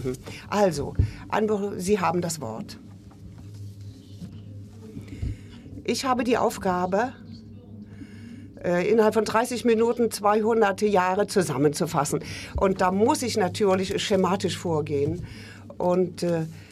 Also, Sie haben das Wort. Ich habe die Aufgabe, innerhalb von 30 Minuten 200 Jahre zusammenzufassen. Und da muss ich natürlich schematisch vorgehen. Und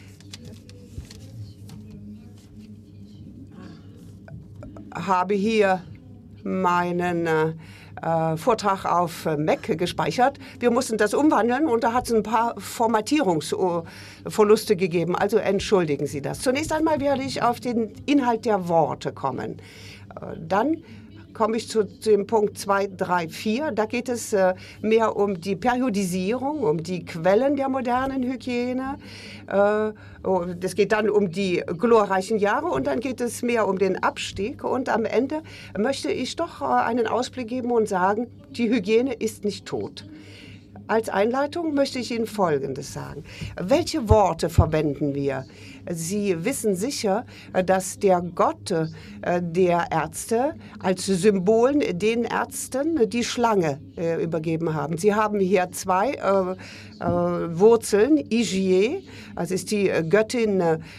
habe hier meinen Vortrag auf Mac gespeichert. Wir mussten das umwandeln und da hat es ein paar Formatierungsverluste gegeben. Also entschuldigen Sie das. Zunächst einmal werde ich auf den Inhalt der Worte kommen. Dann komme ich zu dem Punkt 2, 3, 4. Da geht es mehr um die Periodisierung, um die Quellen der modernen Hygiene. Es geht dann um die glorreichen Jahre und dann geht es mehr um den Abstieg. Und am Ende möchte ich doch einen Ausblick geben und sagen, die Hygiene ist nicht tot. Als Einleitung möchte ich Ihnen Folgendes sagen. Welche Worte verwenden wir? Sie wissen sicher, dass der Gott der Ärzte als Symbol den Ärzten die Schlange übergeben haben. Sie haben hier zwei Wurzeln, Hygiene, das ist die Göttin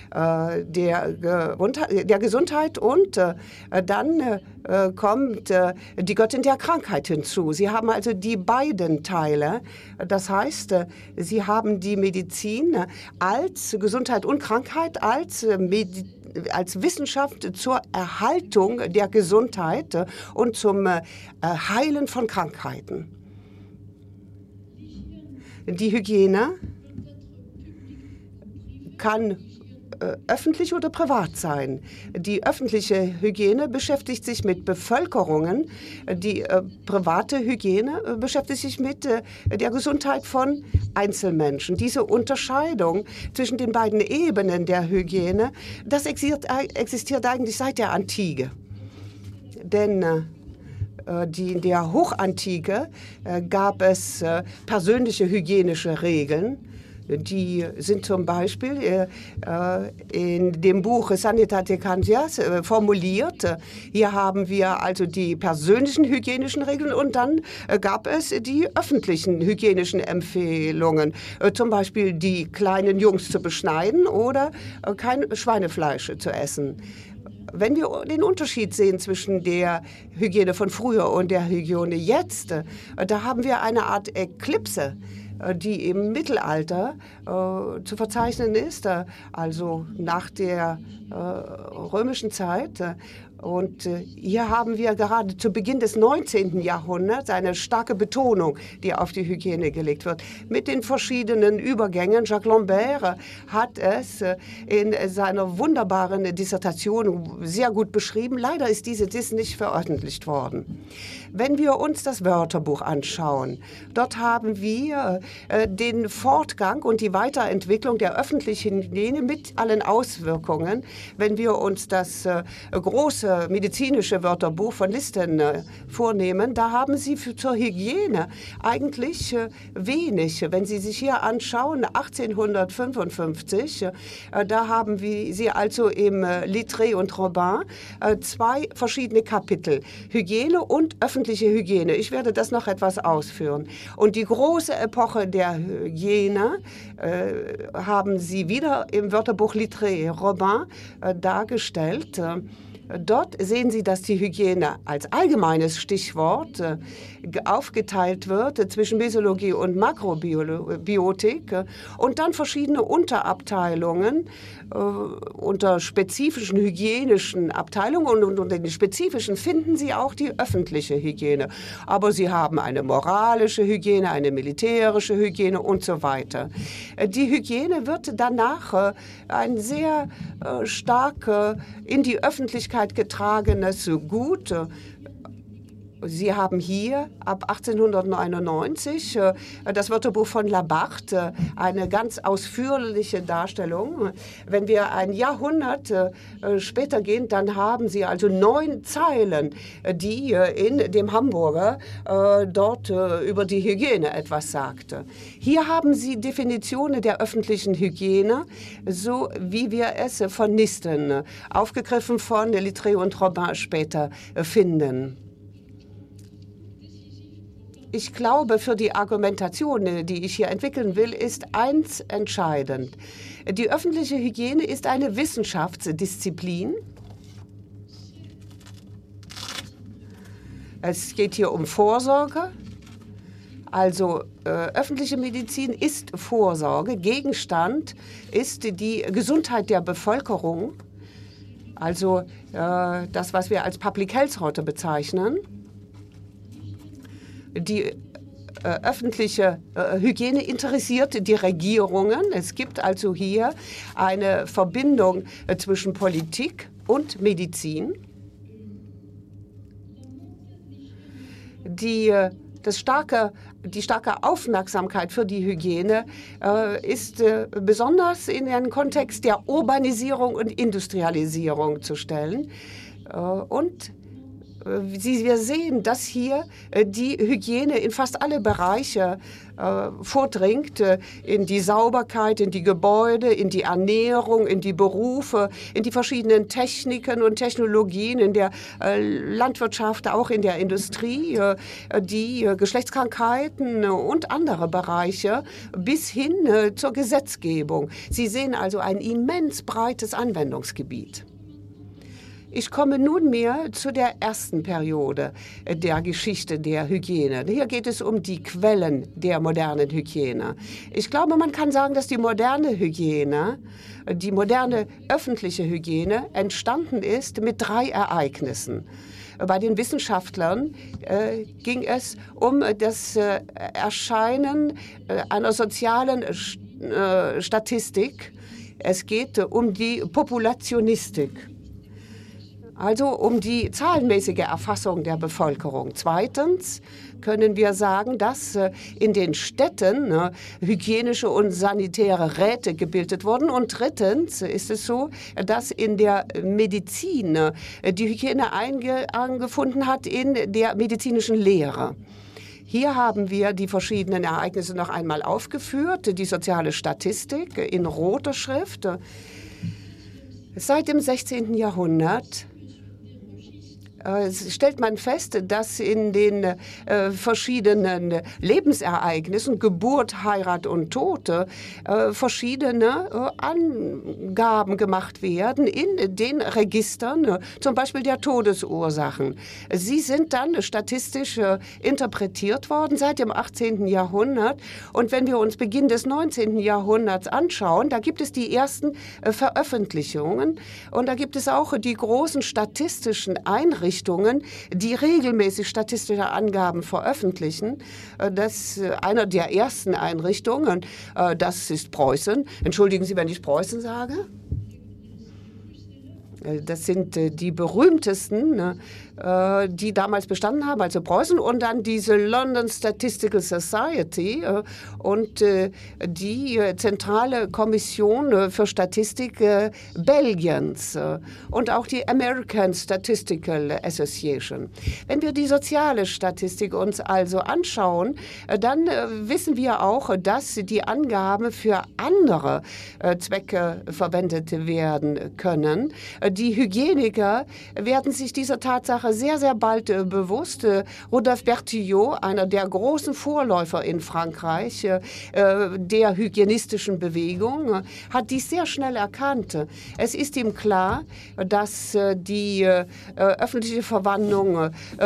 der Gesundheit und dann kommt die Göttin der Krankheit hinzu. Sie haben also die beiden Teile. Das heißt, Sie haben die Medizin als Gesundheit und Krankheit, als Wissenschaft zur Erhaltung der Gesundheit und zum Heilen von Krankheiten. Die Hygiene kann öffentlich oder privat sein. Die öffentliche Hygiene beschäftigt sich mit Bevölkerungen. Die private Hygiene beschäftigt sich mit der Gesundheit von Einzelmenschen. Diese Unterscheidung zwischen den beiden Ebenen der Hygiene, das existiert eigentlich seit der Antike. Denn in der Hochantike gab es persönliche hygienische Regeln. Die sind zum Beispiel in dem Buch Sanitate Cantias formuliert. Hier haben wir also die persönlichen hygienischen Regeln und dann gab es die öffentlichen hygienischen Empfehlungen. Zum Beispiel die kleinen Jungs zu beschneiden oder kein Schweinefleisch zu essen. Wenn wir den Unterschied sehen zwischen der Hygiene von früher und der Hygiene jetzt, da haben wir eine Art Eklipse, die im Mittelalter zu verzeichnen ist, also nach der römischen Zeit. Und hier haben wir gerade zu Beginn des 19. Jahrhunderts eine starke Betonung, die auf die Hygiene gelegt wird. Mit den verschiedenen Übergängen. Jacques Lambert hat es in seiner wunderbaren Dissertation sehr gut beschrieben. Leider ist diese nicht veröffentlicht worden. Wenn wir uns das Wörterbuch anschauen, dort haben wir den Fortgang und die Weiterentwicklung der öffentlichen Hygiene mit allen Auswirkungen. Wenn wir uns das große medizinische Wörterbuch von Listen vornehmen, da haben Sie zur Hygiene eigentlich wenig. Wenn Sie sich hier anschauen, 1855, da haben Sie also im Littré und Robin zwei verschiedene Kapitel, Hygiene und öffentliche Hygiene. Ich werde das noch etwas ausführen. Und die große Epoche der Hygiene haben Sie wieder im Wörterbuch Littré Robin dargestellt. Dort sehen Sie, dass die Hygiene als allgemeines Stichwort aufgeteilt wird zwischen Mesologie und Makrobiotik und dann verschiedene Unterabteilungen unter spezifischen hygienischen Abteilungen und unter den spezifischen finden Sie auch die öffentliche Hygiene. Aber Sie haben eine moralische Hygiene, eine militärische Hygiene und so weiter. Die Hygiene wird danach ein sehr stark in die Öffentlichkeit getragenes Gut. Sie haben hier ab 1899 das Wörterbuch von Labarthe, eine ganz ausführliche Darstellung. Wenn wir ein Jahrhundert später gehen, dann haben Sie also 9 Zeilen, die in dem Hamburger dort über die Hygiene etwas sagte. Hier haben Sie Definitionen der öffentlichen Hygiene, so wie wir es von Nisten, aufgegriffen von Littré und Robin später finden. Ich glaube, für die Argumentation, die ich hier entwickeln will, ist eins entscheidend. Die öffentliche Hygiene ist eine Wissenschaftsdisziplin. Es geht hier um Vorsorge. Also öffentliche Medizin ist Vorsorge. Gegenstand ist die Gesundheit der Bevölkerung. Also das, was wir als Public Health heute bezeichnen. Die öffentliche Hygiene interessiert die Regierungen. Es gibt also hier eine Verbindung zwischen Politik und Medizin. Die starke Aufmerksamkeit für die Hygiene ist besonders in den Kontext der Urbanisierung und Industrialisierung zu stellen. Und wir sehen, dass hier die Hygiene in fast alle Bereiche vordringt, in die Sauberkeit, in die Gebäude, in die Ernährung, in die Berufe, in die verschiedenen Techniken und Technologien, in der Landwirtschaft, auch in der Industrie, die Geschlechtskrankheiten und andere Bereiche bis hin zur Gesetzgebung. Sie sehen also ein immens breites Anwendungsgebiet. Ich komme nunmehr zu der ersten Periode der Geschichte der Hygiene. Hier geht es um die Quellen der modernen Hygiene. Ich glaube, man kann sagen, dass die moderne Hygiene, die moderne öffentliche Hygiene entstanden ist mit 3 Ereignissen. Bei den Wissenschaftlern ging es um das Erscheinen einer sozialen Statistik. Es geht um die Populationistik. Also um die zahlenmäßige Erfassung der Bevölkerung. Zweitens können wir sagen, dass in den Städten hygienische und sanitäre Räte gebildet wurden. Und drittens ist es so, dass in der Medizin die Hygiene angefunden hat in der medizinischen Lehre. Hier haben wir die verschiedenen Ereignisse noch einmal aufgeführt. Die soziale Statistik in roter Schrift. Seit dem 16. Jahrhundert stellt man fest, dass in den verschiedenen Lebensereignissen, Geburt, Heirat und Tod, verschiedene Angaben gemacht werden in den Registern, zum Beispiel der Todesursachen. Sie sind dann statistisch interpretiert worden seit dem 18. Jahrhundert. Und wenn wir uns Beginn des 19. Jahrhunderts anschauen, da gibt es die ersten Veröffentlichungen und da gibt es auch die großen statistischen Einrichtungen, die regelmäßig statistische Angaben veröffentlichen. Das einer der ersten Einrichtungen, das ist Preußen. Entschuldigen Sie, wenn ich Preußen sage. Das sind die berühmtesten, die damals bestanden haben, also Preußen, und dann diese London Statistical Society und die Zentrale Kommission für Statistik Belgiens und auch die American Statistical Association. Wenn wir die soziale Statistik uns also anschauen, dann wissen wir auch, dass die Angaben für andere Zwecke verwendet werden können. Die Hygieniker werden sich dieser Tatsache sehr, sehr bald bewusst. Rodolphe Bertillot, einer der großen Vorläufer in Frankreich der hygienistischen Bewegung, hat dies sehr schnell erkannt. Es ist ihm klar, dass die öffentliche Verwaltung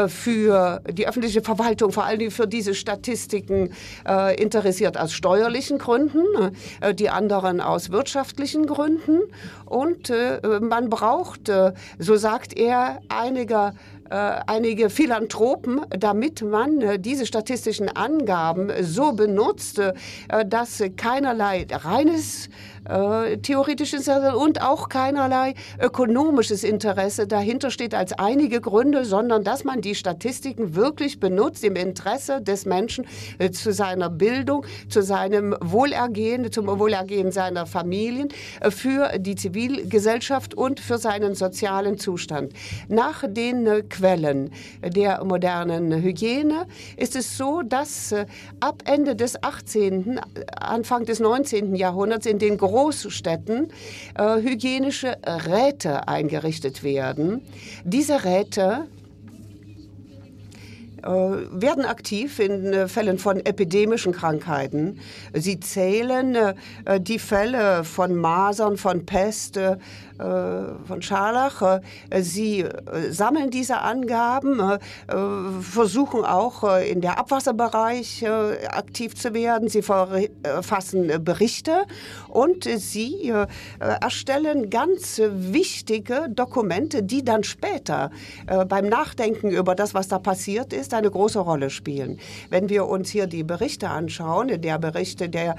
vor allem für diese Statistiken interessiert aus steuerlichen Gründen, die anderen aus wirtschaftlichen Gründen. Und man braucht, so sagt er, einige Philanthropen, damit man diese statistischen Angaben so benutzt, dass keinerlei reines theoretisches und auch keinerlei ökonomisches Interesse dahinter steht als einige Gründe, sondern dass man die Statistiken wirklich benutzt im Interesse des Menschen zu seiner Bildung, zu seinem Wohlergehen, zum Wohlergehen seiner Familien, für die Zivilgesellschaft und für seinen sozialen Zustand. Nach den Quellen der modernen Hygiene ist es so, dass ab Ende des 18., Anfang des 19. Jahrhunderts in den Großstädten hygienische Räte eingerichtet werden. Diese Räte werden aktiv in Fällen von epidemischen Krankheiten. Sie zählen die Fälle von Masern, von Pest, von Scharlach. Sie sammeln diese Angaben, versuchen auch in der Abwasserbereich aktiv zu werden. Sie verfassen Berichte und sie erstellen ganz wichtige Dokumente, die dann später beim Nachdenken über das, was da passiert ist, eine große Rolle spielen. Wenn wir uns hier die Berichte anschauen, der Bericht der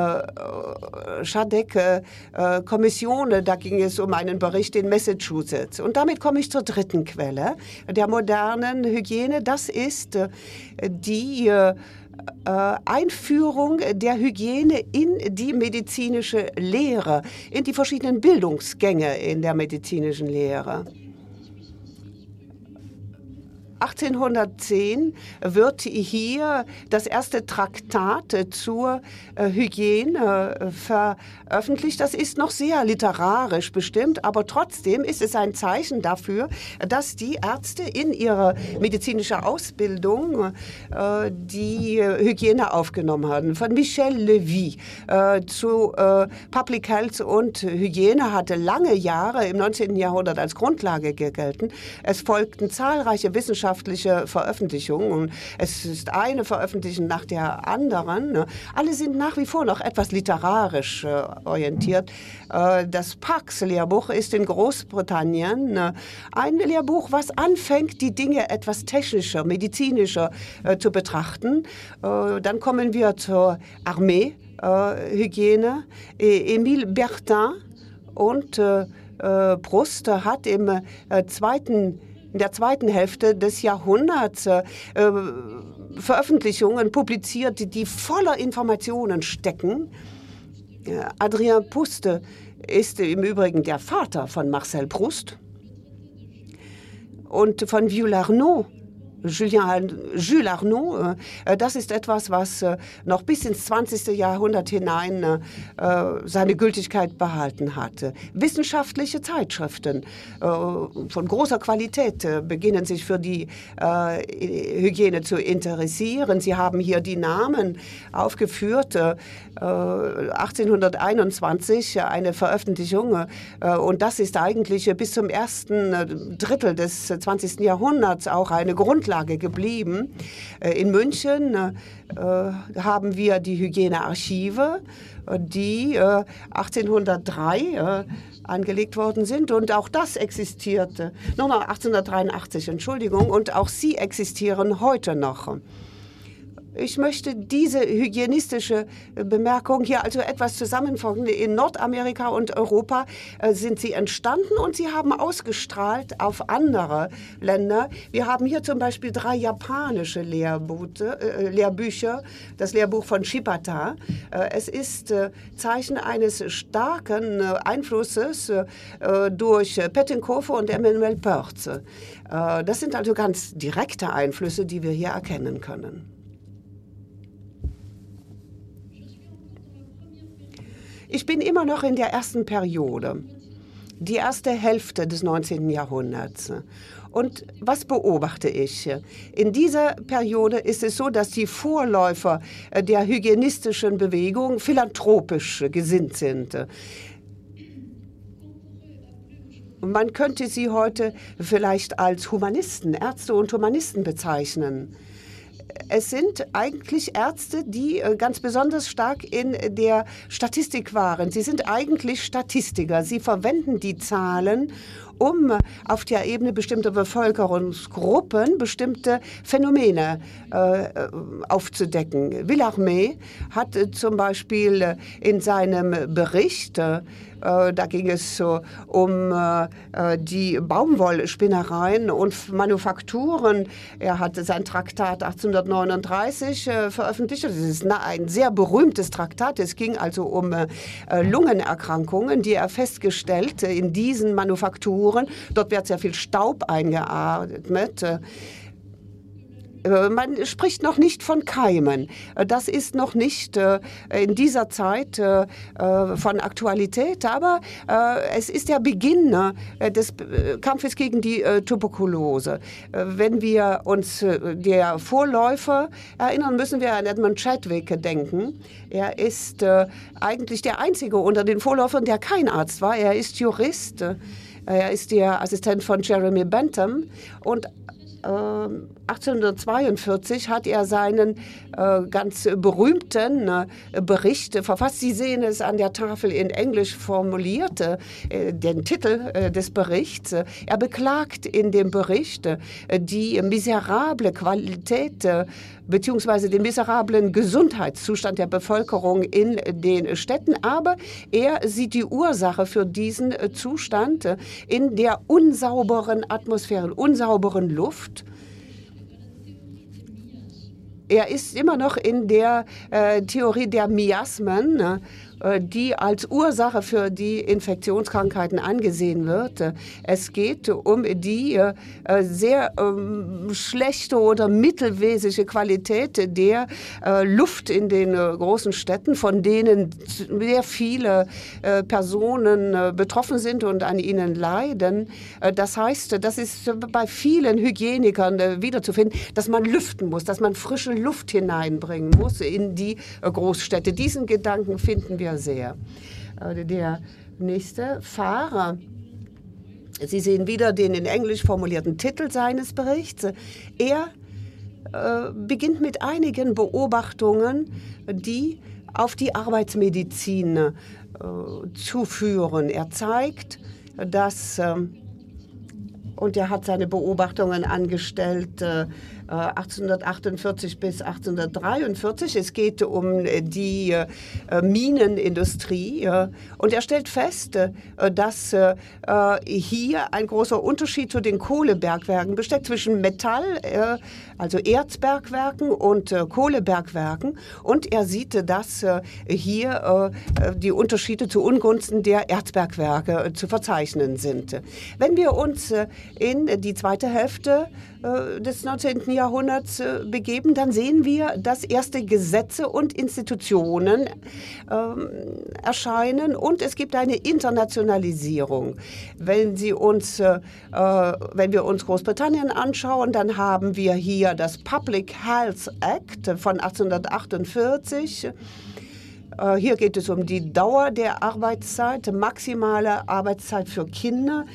Shadegg-Kommission, da ging es um einen Bericht in Massachusetts. Und damit komme ich zur dritten Quelle der modernen Hygiene. Das ist die Einführung der Hygiene in die medizinische Lehre, in die verschiedenen Bildungsgänge in der medizinischen Lehre. 1810 wird hier das erste Traktat zur Hygiene veröffentlicht. Das ist noch sehr literarisch bestimmt, aber trotzdem ist es ein Zeichen dafür, dass die Ärzte in ihrer medizinischen Ausbildung die Hygiene aufgenommen haben. Von Michel Levy zu Public Health und Hygiene hatte lange Jahre im 19. Jahrhundert als Grundlage gegolten. Es folgten zahlreiche wissenschaftliche Veröffentlichungen und es ist eine Veröffentlichung nach der anderen. Alle sind nach wie vor noch etwas literarisch orientiert. Das Parkes-Lehrbuch ist in Großbritannien ein Lehrbuch, was anfängt, die Dinge etwas technischer, medizinischer zu betrachten. Dann kommen wir zur Armee-Hygiene. Émile Bertin und Proust hat in der zweiten Hälfte des Jahrhunderts Veröffentlichungen publiziert, die voller Informationen stecken. Adrien Proust ist im Übrigen der Vater von Marcel Proust und von Jules Arnaud, das ist etwas, was noch bis ins 20. Jahrhundert hinein seine Gültigkeit behalten hat. Wissenschaftliche Zeitschriften von großer Qualität beginnen sich für die Hygiene zu interessieren. Sie haben hier die Namen aufgeführt. 1821 eine Veröffentlichung und das ist eigentlich bis zum ersten Drittel des 20. Jahrhunderts auch eine Grundlage geblieben. In München haben wir die Hygienearchive, die 1803 angelegt worden sind und auch das existierte, 1883, Entschuldigung, und auch sie existieren heute noch. Ich möchte diese hygienistische Bemerkung hier also etwas zusammenfassen. In Nordamerika und Europa sind sie entstanden und sie haben ausgestrahlt auf andere Länder. Wir haben hier zum Beispiel 3 japanische Lehrbücher, das Lehrbuch von Shibata. Es ist Zeichen eines starken Einflusses durch Pettenkofer und Emmanuel Pörtze. Das sind also ganz direkte Einflüsse, die wir hier erkennen können. Ich bin immer noch in der ersten Periode, die erste Hälfte des 19. Jahrhunderts. Und was beobachte ich? In dieser Periode ist es so, dass die Vorläufer der hygienistischen Bewegung philanthropisch gesinnt sind. Man könnte sie heute vielleicht als Humanisten, Ärzte und Humanisten bezeichnen. Es sind eigentlich Ärzte, die ganz besonders stark in der Statistik waren. Sie sind eigentlich Statistiker. Sie verwenden die Zahlen, um auf der Ebene bestimmter Bevölkerungsgruppen bestimmte Phänomene aufzudecken. Villarmé hat zum Beispiel in seinem Bericht, da ging es um die Baumwollspinnereien und Manufakturen. Er hat sein Traktat 1839 veröffentlicht. Das ist ein sehr berühmtes Traktat. Es ging also um Lungenerkrankungen, die er festgestellt in diesen Manufakturen. Dort wird sehr viel Staub eingeatmet. Man spricht noch nicht von Keimen. Das ist noch nicht in dieser Zeit von Aktualität, aber es ist der Beginn des Kampfes gegen die Tuberkulose. Wenn wir uns der Vorläufer erinnern, müssen wir an Edmund Chadwick denken. Er ist eigentlich der einzige unter den Vorläufern, der kein Arzt war. Er ist Jurist. Er ist der Assistent von Jeremy Bentham und 1842 hat er seinen ganz berühmten Bericht verfasst. Sie sehen es an der Tafel in Englisch formuliert, den Titel des Berichts. Er beklagt in dem Bericht die miserable Qualität bzw. den miserablen Gesundheitszustand der Bevölkerung in den Städten. Aber er sieht die Ursache für diesen Zustand in der unsauberen Atmosphäre, unsauberen Luft. Er ist immer noch in der Theorie der Miasmen, die als Ursache für die Infektionskrankheiten angesehen wird. Es geht um die sehr schlechte oder mittelmäßige Qualität der Luft in den großen Städten, von denen sehr viele Personen betroffen sind und an ihnen leiden. Das heißt, das ist bei vielen Hygienikern wiederzufinden, dass man lüften muss, dass man frische Luft hineinbringen muss in die Großstädte. Diesen Gedanken finden wir sehr. Der nächste, Fahrer. Sie sehen wieder den in Englisch formulierten Titel seines Berichts. Er beginnt mit einigen Beobachtungen, die auf die Arbeitsmedizin zuführen. Er zeigt, dass, und er hat seine Beobachtungen angestellt, 1848 bis 1843. Es geht um die Minenindustrie. Und er stellt fest, dass hier ein großer Unterschied zu den Kohlebergwerken besteht zwischen Metall, also Erzbergwerken und Kohlebergwerken. Und er sieht, dass hier die Unterschiede zu Ungunsten der Erzbergwerke zu verzeichnen sind. Wenn wir uns in die zweite Hälfte des 19. Jahrhunderts begeben, dann sehen wir, dass erste Gesetze und Institutionen erscheinen und es gibt eine Internationalisierung. Wenn wir uns Großbritannien anschauen, dann haben wir hier das Public Health Act von 1848. Hier geht es um die Dauer der Arbeitszeit, maximale Arbeitszeit für Kinder,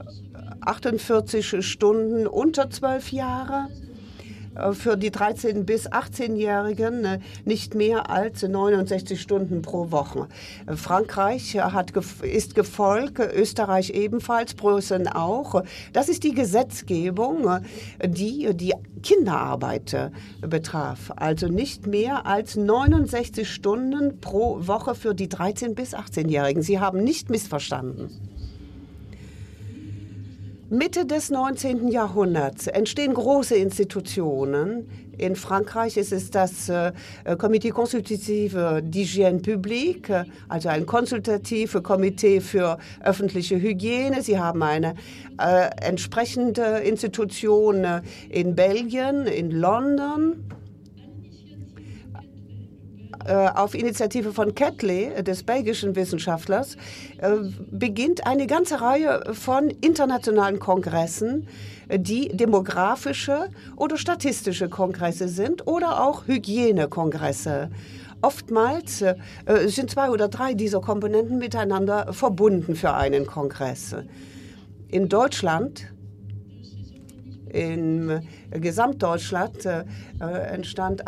48 Stunden unter 12 Jahre. Für die 13- bis 18-Jährigen nicht mehr als 69 Stunden pro Woche. Frankreich ist gefolgt, Österreich ebenfalls, Preußen auch. Das ist die Gesetzgebung, die die Kinderarbeit betraf. Also nicht mehr als 69 Stunden pro Woche für die 13- bis 18-Jährigen. Sie haben nicht missverstanden. Mitte des 19. Jahrhunderts entstehen große Institutionen. In Frankreich ist es das Comité consultatif d'hygiène publique, also ein konsultatives Komitee für öffentliche Hygiene. Sie haben eine entsprechende Institution in Belgien, in London. Auf Initiative von Catley, des belgischen Wissenschaftlers, beginnt eine ganze Reihe von internationalen Kongressen, die demografische oder statistische Kongresse sind oder auch Hygienekongresse. Oftmals sind 2 oder 3 dieser Komponenten miteinander verbunden für einen Kongress. In Deutschland, in Gesamtdeutschland entstand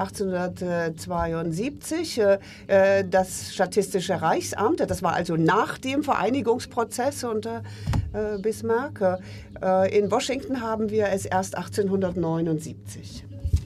1872 das Statistische Reichsamt. Das war also nach dem Vereinigungsprozess unter Bismarck. In Washington haben wir es erst 1879.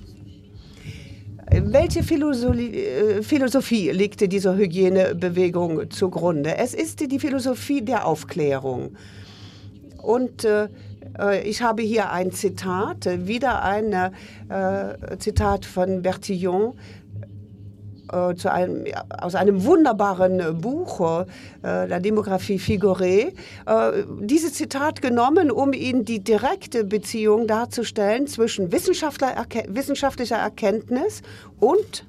Welche Philosophie legte dieser Hygienebewegung zugrunde? Es ist die Philosophie der Aufklärung. Und ich habe hier ein Zitat, wieder ein Zitat von Bertillon. aus einem wunderbaren Buch, La Démographie Figurée, dieses Zitat genommen, um Ihnen die direkte Beziehung darzustellen zwischen wissenschaftlicher Erkenntnis und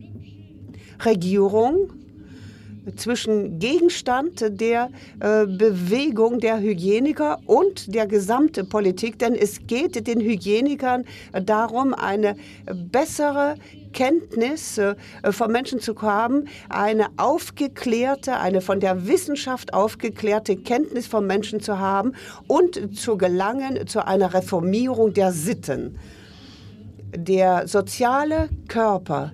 Regierung, zwischen Gegenstand der Bewegung der Hygieniker und der gesamten Politik. Denn es geht den Hygienikern darum, eine bessere Kenntnis von Menschen zu haben, eine von der Wissenschaft aufgeklärte Kenntnis von Menschen zu haben und zu gelangen zu einer Reformierung der Sitten. Der soziale Körper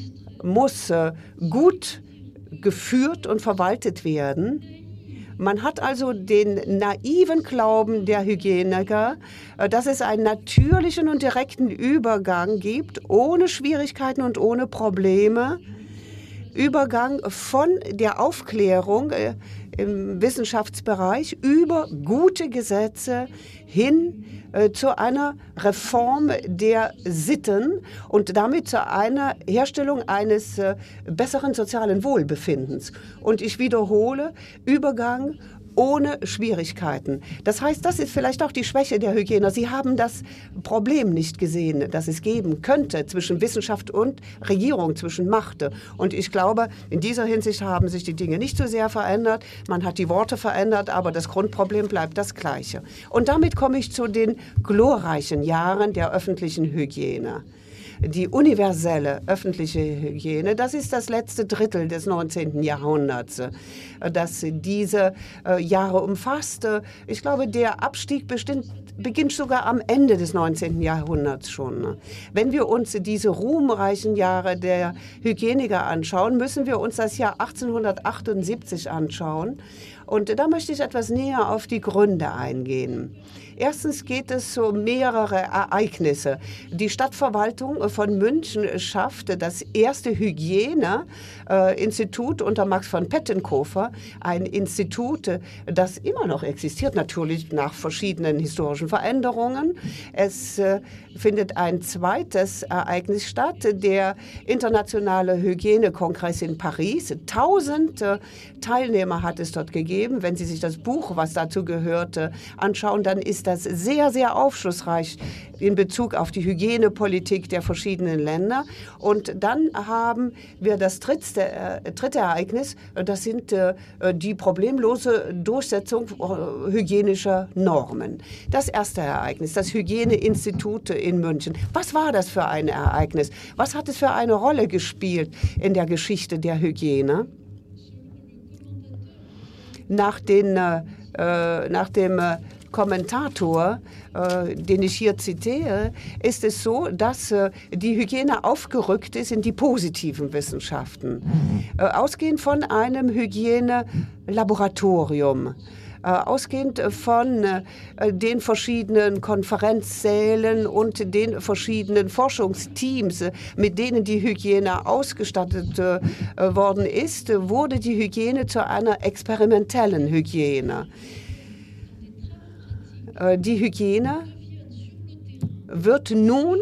muss gut geführt und verwaltet werden. Man hat also den naiven Glauben der Hygieniker, dass es einen natürlichen und direkten Übergang gibt, ohne Schwierigkeiten und ohne Probleme. Übergang von der Aufklärung im Wissenschaftsbereich über gute Gesetze hin zu einer Reform der Sitten und damit zu einer Herstellung eines besseren sozialen Wohlbefindens. Und ich wiederhole, Übergang ohne Schwierigkeiten. Das heißt, das ist vielleicht auch die Schwäche der Hygiener. Sie haben das Problem nicht gesehen, das es geben könnte zwischen Wissenschaft und Regierung, zwischen Macht. Und ich glaube, in dieser Hinsicht haben sich die Dinge nicht so sehr verändert. Man hat die Worte verändert, aber das Grundproblem bleibt das gleiche. Und damit komme ich zu den glorreichen Jahren der öffentlichen Hygiene. Die universelle öffentliche Hygiene, das ist das letzte Drittel des 19. Jahrhunderts, das diese Jahre umfasst. Ich glaube, der Abstieg beginnt sogar am Ende des 19. Jahrhunderts schon. Wenn wir uns diese ruhmreichen Jahre der Hygieniker anschauen, müssen wir uns das Jahr 1878 anschauen. Und da möchte ich etwas näher auf die Gründe eingehen. Erstens geht es um mehrere Ereignisse. Die Stadtverwaltung von München schaffte das erste Hygieneinstitut unter Max von Pettenkofer, ein Institut, das immer noch existiert, natürlich nach verschiedenen historischen Veränderungen. Es findet ein zweites Ereignis statt, der Internationale Hygienekongress in Paris. 1000 Teilnehmer hat es dort gegeben. Wenn Sie sich das Buch, was dazu gehörte, anschauen, dann ist das sehr, sehr aufschlussreich in Bezug auf die Hygienepolitik der verschiedenen Länder. Und dann haben wir das dritte Ereignis, das sind die problemlose Durchsetzung hygienischer Normen. Das erste Ereignis, das Hygieneinstitut in München. Was war das für ein Ereignis? Was hat es für eine Rolle gespielt in der Geschichte der Hygiene? Nach dem Kommentator, den ich hier zitiere, ist es so, dass die Hygiene aufgerückt ist in die positiven Wissenschaften. Ausgehend von einem Hygienelaboratorium. Ausgehend von den verschiedenen Konferenzsälen und den verschiedenen Forschungsteams, mit denen die Hygiene ausgestattet worden ist, wurde die Hygiene zu einer experimentellen Hygiene. Die Hygiene wird nun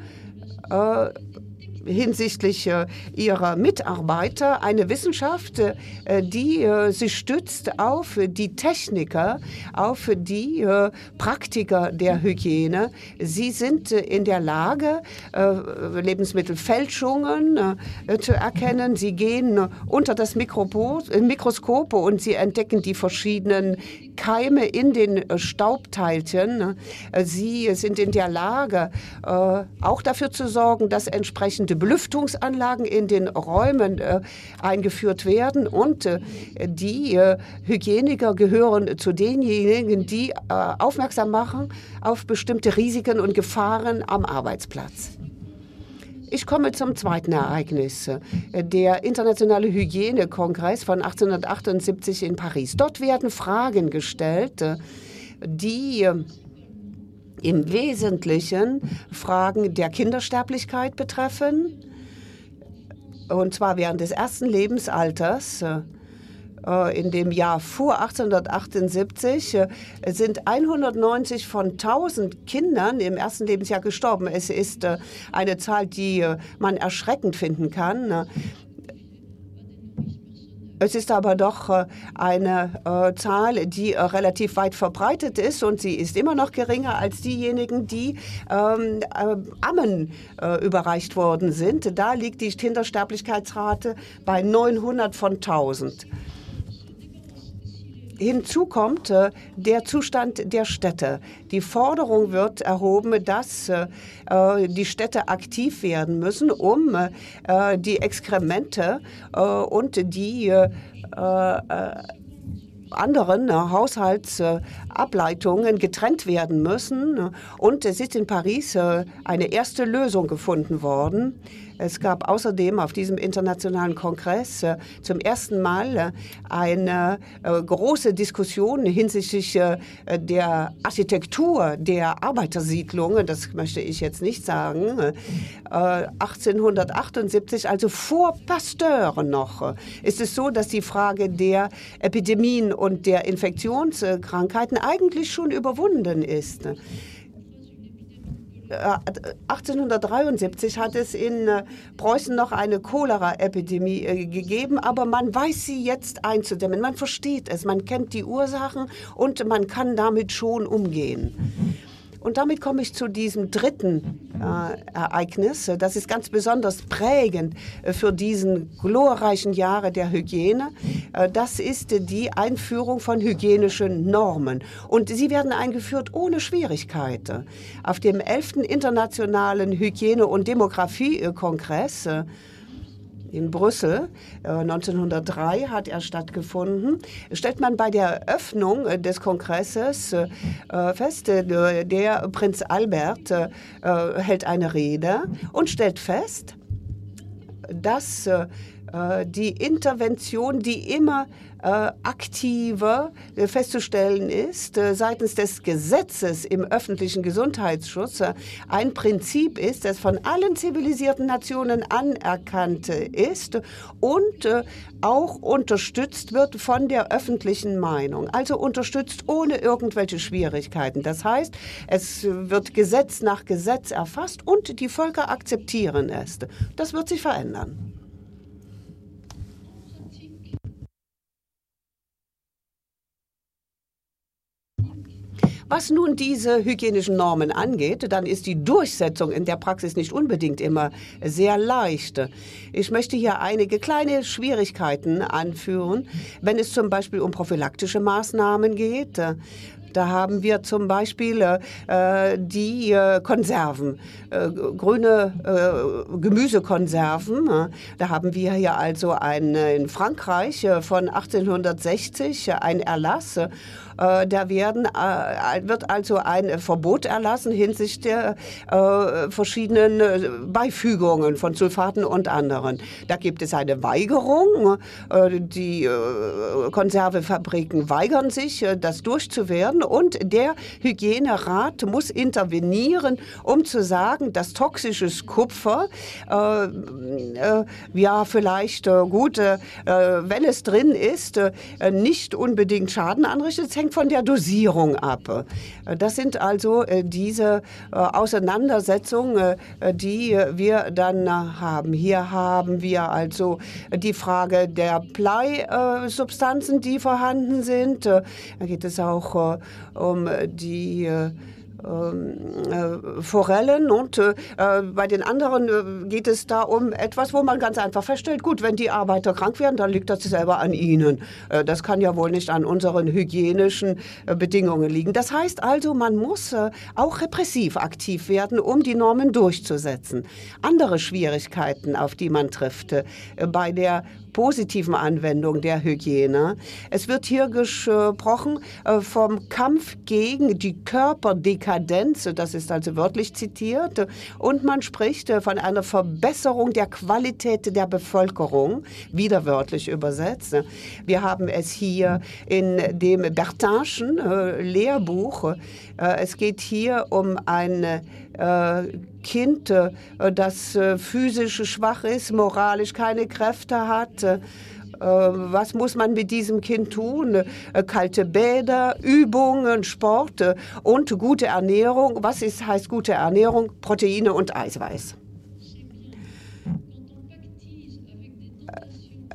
hinsichtlich ihrer Mitarbeiter eine Wissenschaft, die sich stützt auf die Techniker, auf die Praktiker der Hygiene. Sie sind in der Lage, Lebensmittelfälschungen zu erkennen. Sie gehen unter das Mikroskop und sie entdecken die verschiedenen Keime in den Staubteilchen. Sie sind in der Lage, auch dafür zu sorgen, dass entsprechende Belüftungsanlagen in den Räumen eingeführt werden. Und die Hygieniker gehören zu denjenigen, die aufmerksam machen auf bestimmte Risiken und Gefahren am Arbeitsplatz. Ich komme zum zweiten Ereignis, der Internationale Hygienekongress von 1878 in Paris. Dort werden Fragen gestellt, die im Wesentlichen Fragen der Kindersterblichkeit betreffen, und zwar während des ersten Lebensalters. In dem Jahr vor 1878 sind 190 von 1000 Kindern im ersten Lebensjahr gestorben. Es ist eine Zahl, die man erschreckend finden kann. Es ist aber doch eine Zahl, die relativ weit verbreitet ist und sie ist immer noch geringer als diejenigen, die Ammen überreicht worden sind. Da liegt die Kindersterblichkeitsrate bei 900 von 1000. Hinzu kommt der Zustand der Städte. Die Forderung wird erhoben, dass die Städte aktiv werden müssen, um die Exkremente und die anderen Haushaltsableitungen getrennt werden müssen. Und es ist in Paris eine erste Lösung gefunden worden. Es gab außerdem auf diesem internationalen Kongress zum ersten Mal eine große Diskussion hinsichtlich der Architektur der Arbeitersiedlungen. Das möchte ich jetzt nicht sagen. 1878, also vor Pasteur noch, ist es so, dass die Frage der Epidemien und der Infektionskrankheiten eigentlich schon überwunden ist. 1873 hat es in Preußen noch eine Cholera-Epidemie gegeben, aber man weiß sie jetzt einzudämmen. Man versteht es, man kennt die Ursachen und man kann damit schon umgehen. Und damit komme ich zu diesem dritten Ereignis. Das ist ganz besonders prägend für diesen glorreichen Jahre der Hygiene. Das ist die Einführung von hygienischen Normen. Und sie werden eingeführt ohne Schwierigkeit. Auf dem 11. Internationalen Hygiene- und Demografie-Kongress in Brüssel, 1903 hat er stattgefunden, stellt man bei der Eröffnung des Kongresses fest, der Prinz Albert hält eine Rede und stellt fest, dass die Intervention, die immer aktiver festzustellen ist, seitens des Gesetzes im öffentlichen Gesundheitsschutz ein Prinzip ist, das von allen zivilisierten Nationen anerkannt ist und auch unterstützt wird von der öffentlichen Meinung. Also unterstützt ohne irgendwelche Schwierigkeiten. Das heißt, es wird Gesetz nach Gesetz erfasst und die Völker akzeptieren es. Das wird sich verändern. Was nun diese hygienischen Normen angeht, dann ist die Durchsetzung in der Praxis nicht unbedingt immer sehr leicht. Ich möchte hier einige kleine Schwierigkeiten anführen, wenn es zum Beispiel um prophylaktische Maßnahmen geht. Da haben wir zum Beispiel die Konserven, grüne Gemüsekonserven. Da haben wir hier also in Frankreich von 1860 ein Erlass. Da wird also ein Verbot erlassen hinsichtlich der verschiedenen Beifügungen von Sulfaten und anderen. Da gibt es eine Weigerung. Die Konservefabriken weigern sich, das durchzuführen. Und der Hygienerat muss intervenieren, um zu sagen, dass toxisches Kupfer, ja vielleicht gut, wenn es drin ist, nicht unbedingt Schaden anrichtet. Es hängt von der Dosierung ab. Das sind also diese Auseinandersetzungen, die wir dann haben. Hier haben wir also die Frage der Bleisubstanzen, die vorhanden sind. Da geht es auch um die Forellen und bei den anderen geht es da um etwas, wo man ganz einfach feststellt, gut, wenn die Arbeiter krank werden, dann liegt das selber an ihnen. Das kann ja wohl nicht an unseren hygienischen Bedingungen liegen. Das heißt also, man muss auch repressiv aktiv werden, um die Normen durchzusetzen. Andere Schwierigkeiten, auf die man trifft bei der positiven Anwendung der Hygiene. Es wird hier gesprochen vom Kampf gegen die Körperdekadenz, das ist also wörtlich zitiert, und man spricht von einer Verbesserung der Qualität der Bevölkerung, wieder wörtlich übersetzt. Wir haben es hier in dem Bertinschen Lehrbuch. Es geht hier um ein Kind, das physisch schwach ist, moralisch keine Kräfte hat. Was muss man mit diesem Kind tun? Kalte Bäder, Übungen, Sport und gute Ernährung. Was heißt gute Ernährung? Proteine und Eiweiß.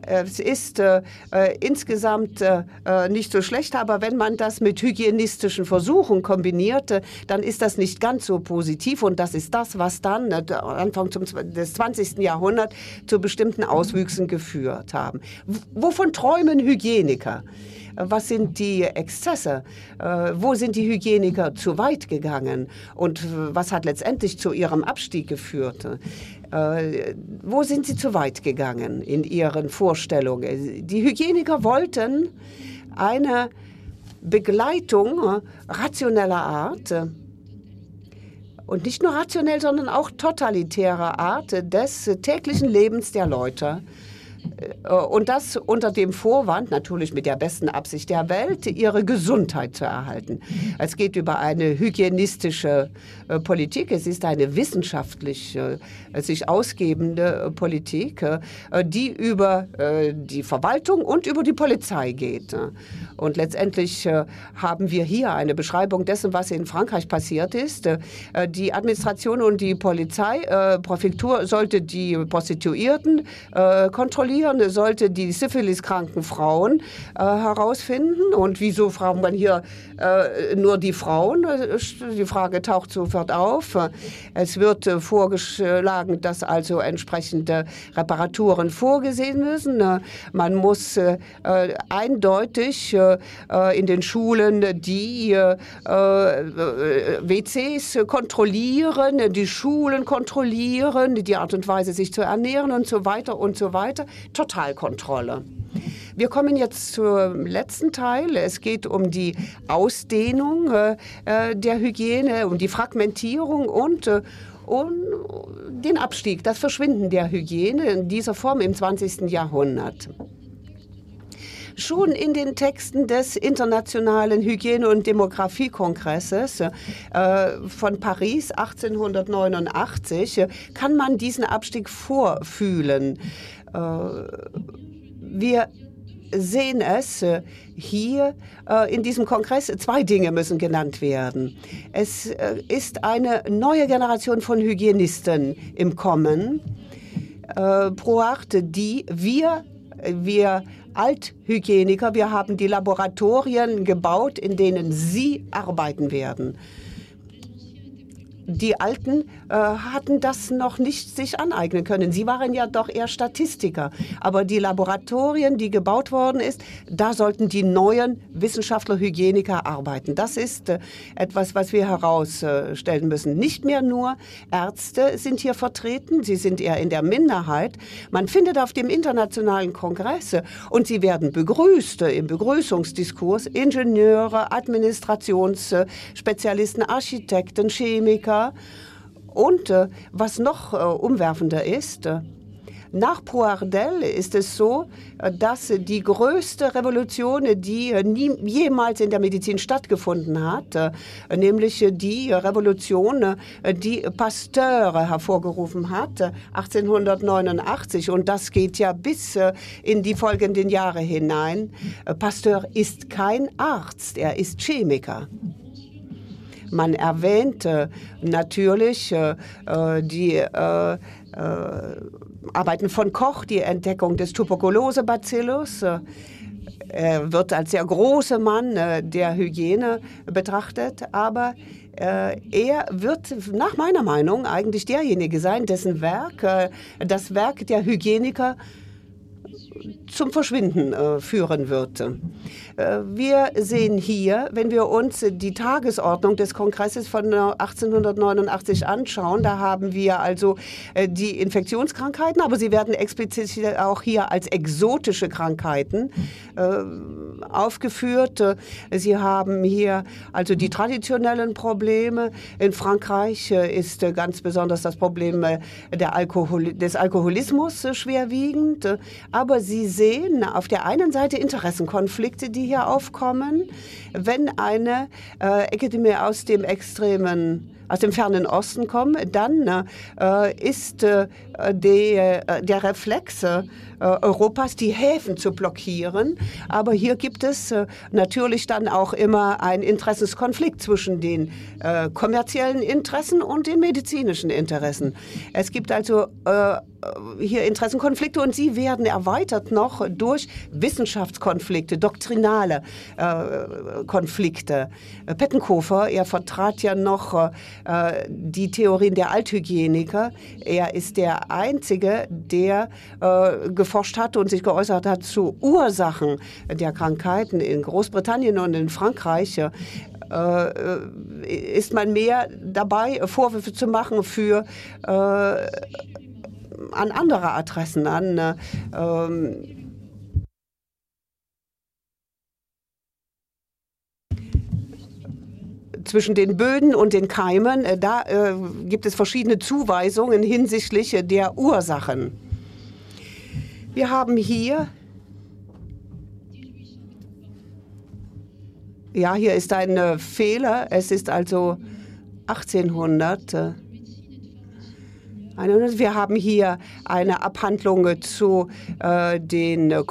Es ist insgesamt nicht so schlecht, aber wenn man das mit hygienistischen Versuchen kombiniert, dann ist das nicht ganz so positiv. Und das ist das, was dann Anfang des 20. Jahrhunderts zu bestimmten Auswüchsen geführt haben. Wovon träumen Hygieniker? Was sind die Exzesse? Wo sind die Hygieniker zu weit gegangen? Und was hat letztendlich zu ihrem Abstieg geführt? Wo sind sie zu weit gegangen in ihren Vorstellungen? Die Hygieniker wollten eine Begleitung rationeller Art und nicht nur rationell, sondern auch totalitärer Art des täglichen Lebens der Leute. Und das unter dem Vorwand, natürlich mit der besten Absicht der Welt, ihre Gesundheit zu erhalten. Es geht über eine hygienistische Politik. Es ist eine wissenschaftlich sich ausgebende Politik, die über die Verwaltung und über die Polizei geht. Und letztendlich haben wir hier eine Beschreibung dessen, was in Frankreich passiert ist. Die Administration und die Polizei, Präfektur sollte die Prostituierten kontrollieren, sollte die syphiliskranken Frauen herausfinden. Und wieso fragt man hier nur die Frauen? Die Frage taucht sofort auf. Es wird vorgeschlagen, dass also entsprechende Reparaturen vorgesehen müssen. Man muss eindeutig in den Schulen die WCs kontrollieren, die Schulen kontrollieren, die Art und Weise, sich zu ernähren und so weiter und so weiter. Totalkontrolle. Wir kommen jetzt zum letzten Teil. Es geht um die Ausdehnung der Hygiene, um die Fragmentierung und um den Abstieg, das Verschwinden der Hygiene in dieser Form im 20. Jahrhundert. Schon in den Texten des Internationalen Hygiene- und Demografiekongresses von Paris 1889 kann man diesen Abstieg vorfühlen. Wir sehen es hier in diesem Kongress. Zwei Dinge müssen genannt werden. Es ist eine neue Generation von Hygienisten im Kommen, pro Art, die wir Althygieniker, wir haben die Laboratorien gebaut, in denen Sie arbeiten werden. Die Alten hatten das noch nicht sich aneignen können. Sie waren ja doch eher Statistiker. Aber die Laboratorien, die gebaut worden ist, da sollten die neuen Wissenschaftler, Hygieniker arbeiten. Das ist etwas, was wir herausstellen müssen. Nicht mehr nur Ärzte sind hier vertreten. Sie sind eher in der Minderheit. Man findet auf dem Internationalen Kongress, und sie werden begrüßt im Begrüßungsdiskurs, Ingenieure, Administrationsspezialisten, Architekten, Chemiker. Und was noch umwerfender ist, nach Poardel ist es so, dass die größte Revolution, die jemals in der Medizin stattgefunden hat, nämlich die Revolution, die Pasteur hervorgerufen hat, 1889. Und das geht ja bis in die folgenden Jahre hinein. Pasteur ist kein Arzt, er ist Chemiker. Man erwähnt natürlich die Arbeiten von Koch, die Entdeckung des Tuberkulose-Bacillus. Er wird als der große Mann der Hygiene betrachtet, aber er wird nach meiner Meinung eigentlich derjenige sein, dessen Werk, das Werk der Hygieniker, zum Verschwinden führen wird. Wir sehen hier, wenn wir uns die Tagesordnung des Kongresses von 1889 anschauen, da haben wir also die Infektionskrankheiten, aber sie werden explizit auch hier als exotische Krankheiten aufgeführt. Sie haben hier also die traditionellen Probleme. In Frankreich ist ganz besonders das Problem des Alkoholismus schwerwiegend, aber Sie sehen auf der einen Seite Interessenkonflikte, die hier aufkommen, wenn eine Epidemie aus aus dem fernen Osten kommen, dann ist der Reflex Europas, die Häfen zu blockieren. Aber hier gibt es natürlich dann auch immer einen Interessenskonflikt zwischen den kommerziellen Interessen und den medizinischen Interessen. Es gibt also hier Interessenkonflikte und sie werden erweitert noch durch Wissenschaftskonflikte, doktrinale Konflikte. Pettenkofer, er vertrat ja noch die Theorien der Althygieniker. Er ist der Einzige, der geforscht hat und sich geäußert hat zu Ursachen der Krankheiten. In Großbritannien und in Frankreich ist man mehr dabei, Vorwürfe zu machen für an andere Adressen, zwischen den Böden und den Keimen. Da gibt es verschiedene Zuweisungen hinsichtlich der Ursachen. Wir haben hier, ja, hier ist ein Fehler. Es ist also 1800. Wir haben hier eine Abhandlung zu den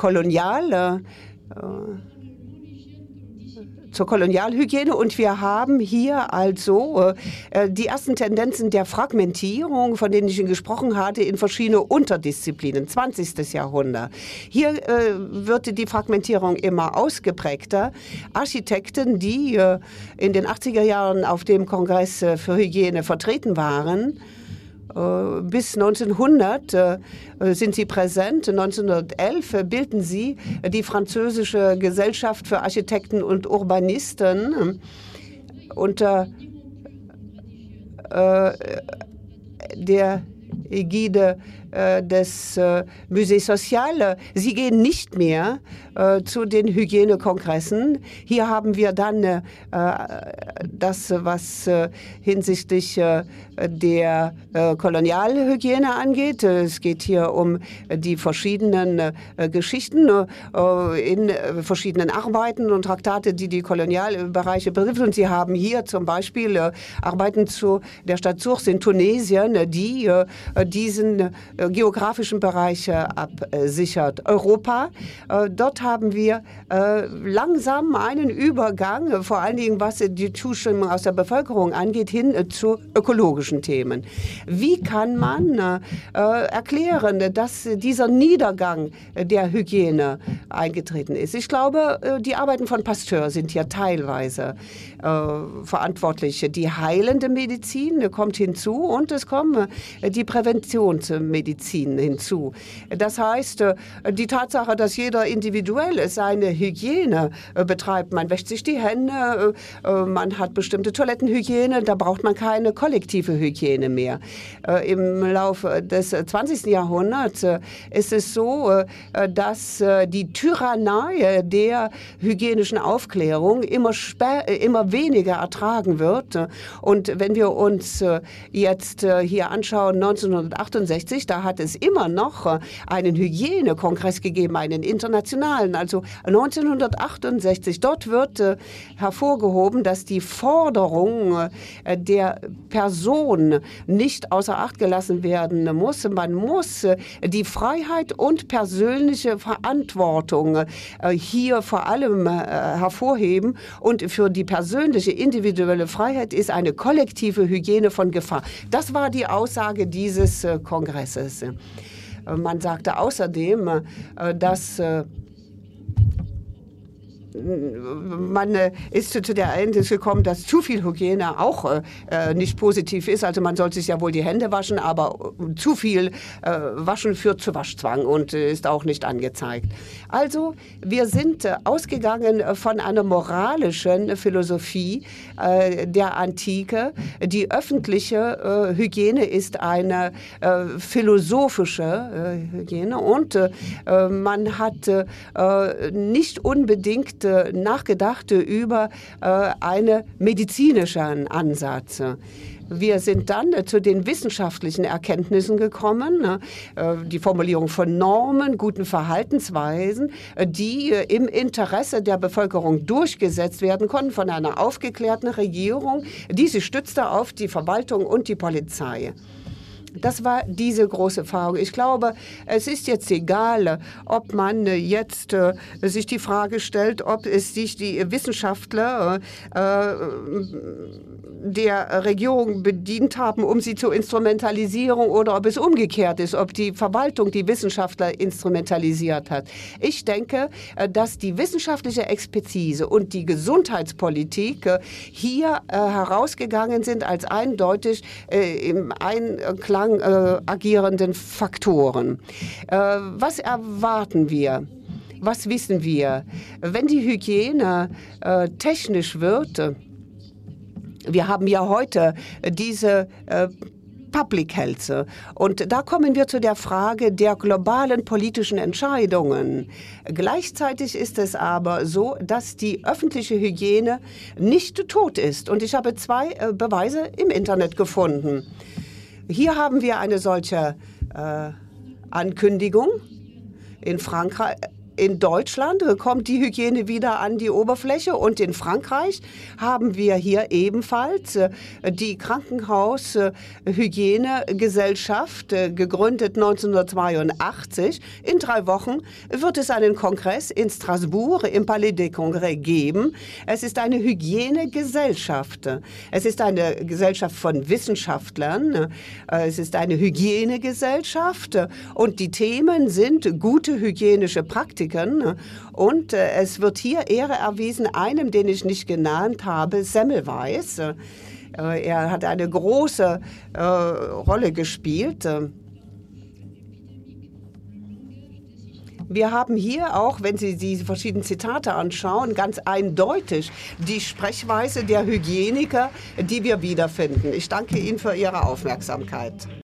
zur Kolonialhygiene und wir haben hier also die ersten Tendenzen der Fragmentierung, von denen ich Ihnen gesprochen hatte, in verschiedene Unterdisziplinen, 20. Jahrhundert. Hier wird die Fragmentierung immer ausgeprägter. Architekten, die in den 80er Jahren auf dem Kongress für Hygiene vertreten waren, bis 1900 sind sie präsent. 1911 bilden sie die französische Gesellschaft für Architekten und Urbanisten unter der Ägide des Musée Social. Sie gehen nicht mehr zu den Hygienekongressen. Hier haben wir dann das, was hinsichtlich der Kolonialhygiene angeht. Es geht hier um die verschiedenen Geschichten in verschiedenen Arbeiten und Traktate, die die Kolonialbereiche betreffen. Und Sie haben hier zum Beispiel Arbeiten zu der Stadt Source in Tunesien, die diesen geografischen Bereich absichert. Europa, dort haben wir langsam einen Übergang, vor allen Dingen was die Zustimmung aus der Bevölkerung angeht, hin zu ökologischen Themen. Wie kann man erklären, dass dieser Niedergang der Hygiene eingetreten ist? Ich glaube, die Arbeiten von Pasteur sind hier teilweise verantwortlich. Die heilende Medizin kommt hinzu und es kommen die Präventionsmedizin hinzu. Das heißt, die Tatsache, dass jeder individuell seine Hygiene betreibt, man wäscht sich die Hände, man hat bestimmte Toilettenhygiene, da braucht man keine kollektive Hygiene mehr. Im Laufe des 20. Jahrhunderts ist es so, dass die Tyrannei der hygienischen Aufklärung immer weniger ertragen wird. Und wenn wir uns jetzt hier anschauen, 1968, da hat es immer noch einen Hygienekongress gegeben, einen internationalen. Also 1968, dort wird hervorgehoben, dass die Forderung der Person nicht außer Acht gelassen werden muss. Man muss die Freiheit und persönliche Verantwortung hier vor allem hervorheben. Und für die persönliche, individuelle Freiheit ist eine kollektive Hygiene von Gefahr. Das war die Aussage dieses Kongresses. Man sagte außerdem, dass man ist zu der Einsicht gekommen, dass zu viel Hygiene auch nicht positiv ist. Also man sollte sich ja wohl die Hände waschen, aber zu viel Waschen führt zu Waschzwang und ist auch nicht angezeigt. Also wir sind ausgegangen von einer moralischen Philosophie der Antike. Die öffentliche Hygiene ist eine philosophische Hygiene und man hat nicht unbedingt nachgedacht über einen medizinischen Ansatz. Wir sind dann zu den wissenschaftlichen Erkenntnissen gekommen, die Formulierung von Normen, guten Verhaltensweisen, die im Interesse der Bevölkerung durchgesetzt werden konnten von einer aufgeklärten Regierung, die sich stützte auf die Verwaltung und die Polizei. Das war diese große Erfahrung. Ich glaube, es ist jetzt egal, ob man jetzt sich die Frage stellt, ob es sich die Wissenschaftler der Regierung bedient haben, um sie zu instrumentalisieren, oder ob es umgekehrt ist, ob die Verwaltung die Wissenschaftler instrumentalisiert hat. Ich denke, dass die wissenschaftliche Expertise und die Gesundheitspolitik hier herausgegangen sind als eindeutig im Einklang agierenden Faktoren. Was erwarten wir? Was wissen wir? Wenn die Hygiene technisch wird, wir haben ja heute diese Public Health. Und da kommen wir zu der Frage der globalen politischen Entscheidungen. Gleichzeitig ist es aber so, dass die öffentliche Hygiene nicht tot ist. Und ich habe zwei Beweise im Internet gefunden. Hier haben wir eine solche Ankündigung in Frankreich. In Deutschland kommt die Hygiene wieder an die Oberfläche, und in Frankreich haben wir hier ebenfalls die Krankenhaushygienegesellschaft, gegründet 1982. In 3 Wochen wird es einen Kongress in Straßburg im Palais des Congrès geben. Es ist eine Hygienegesellschaft. Es ist eine Gesellschaft von Wissenschaftlern. Es ist eine Hygienegesellschaft, und die Themen sind gute hygienische Praktiken. Und es wird hier Ehre erwiesen einem, den ich nicht genannt habe, Semmelweis. Er hat eine große Rolle gespielt. Wir haben hier auch, wenn Sie die verschiedenen Zitate anschauen, ganz eindeutig die Sprechweise der Hygieniker, die wir wiederfinden. Ich danke Ihnen für Ihre Aufmerksamkeit.